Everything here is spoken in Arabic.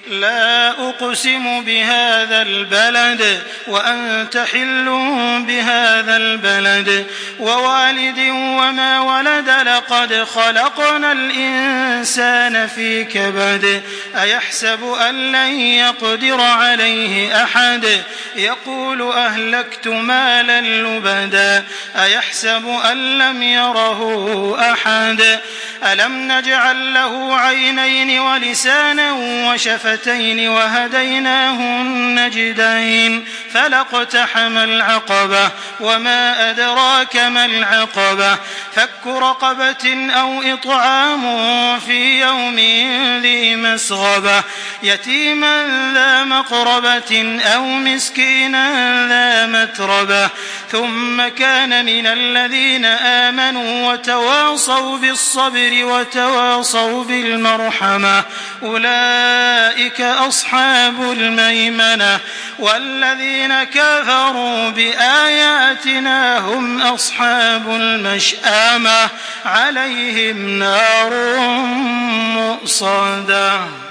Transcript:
لا أقسم بهذا البلد وأنت حل بهذا البلد ووالد وما ولد لقد خلقنا الإنسان في كبد أيحسب أن لن يقدر عليه أحد يقول أهلكت مالا لبدا أيحسب أن لم يره أحد ألم نجعل له عينين ولسانا وشفتين وهديناه النجدين فلاقتحم العقبة وما أدراك ما العقبة فك رقبة أو إطعام في يوم ذي مسغبة يتيما ذا مقربة أو مسكينا ذا متربة ثم كان من الذين آمنوا وتواصوا بالصبر وتواصوا بالمرحمة أولئك أصحاب الميمنة والذين كفروا بآياتنا هم أصحاب المشأمة عليهم نار مؤصدة.